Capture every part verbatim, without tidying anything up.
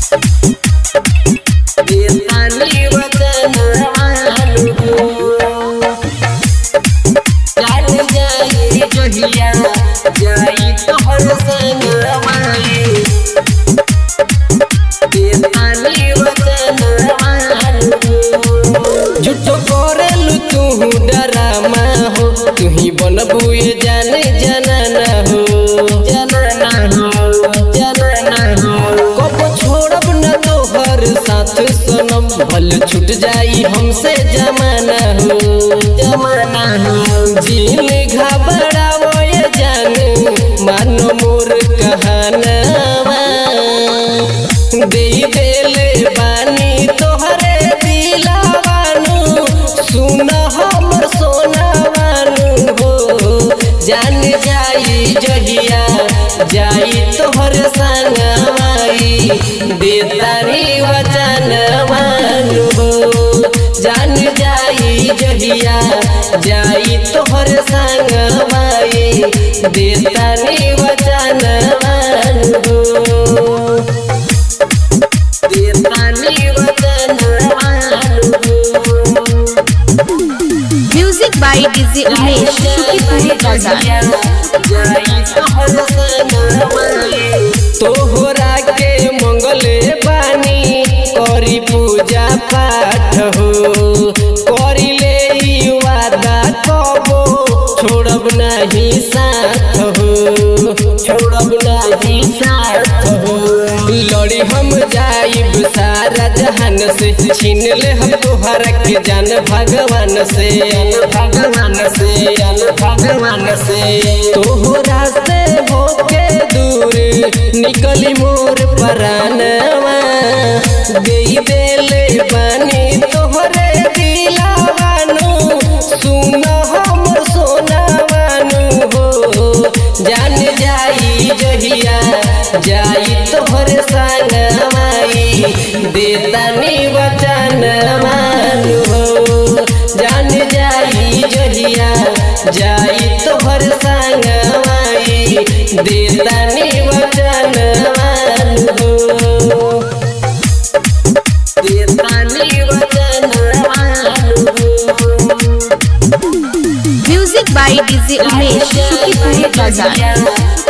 देतानी वचन मानु जान जाई जहिया जाई तोहर संग माई देतानी वचन मानु झूठो करेलु तू डरामा हो तू ही बनबू ये जाने जनाना हो जनाना हो जनाना हो कब छोड़ब न तोहर साथ सनम भल छूट जाई हमसे जमाना हो जमाना हो दिल घबरावो ये जाने मानो मोर कहानवा दे देले बानी तोहरे दिलवानु सुन हमर सोनावानु हो जान जाई जहिया जाई तोहर संगवाई देतानी वचन मानु हो जान जाई जहिया जाई तोहर संगवाई देतानी वचन मानु हो देतानी वचन मानु music by DJ Umesh Shukipur बाजार। तोहरा के मंगले बानी करी पूजा पाठ हो करी ले वादा कबो छोड़ब नहीं साथ हो छोड़ब नहीं साथ हो लड़ी हम जाइब सारा जहान से छीन ले हम तोहरा के जान भगवान से भगवान से भगवान से तोहरा से होके दूर निकली मोर परानवा दे देले बानी तोहरे दिलवानु सुन हमर सोनावानु हो जान जाई जहिया जाई तोहर संगवाई देतानी वचन मानु हो जान जाई जहिया जाई तोहर संगवाई देतानी वचन मानु हो देतानी वचन मानु music by DJ Umesh Shukipur बाजार।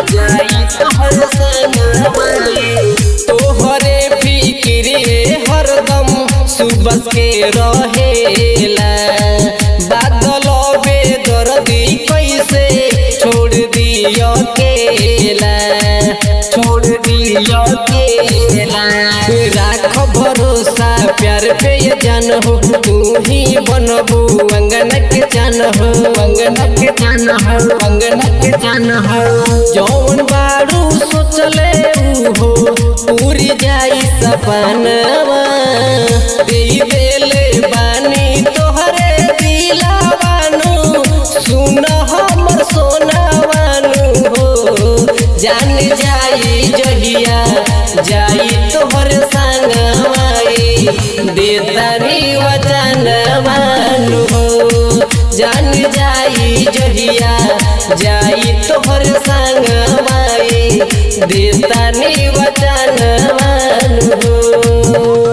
तोहरे फिक्रे हरदम सुबह के रहेला बादल बेदर्दी कैसे छोड़ दियो केला छोड़ दियो केला राख भरोसा प्यार पे ये जान हो तू ही बनबू अंगन के जान हो अंगन के जान हो अंगन के जान हो जौन बारू सोचले हो पूरी जाई सपनवा दे देले बानी तोहरे दिलवानु सुन हमर सोनावानु हो जान जाई जहिया जाई तोहर संगवाई देतानी वचन मानु हो जान जाई जहिया जाई तोहर संगवाई देतानी वचन मानु हो।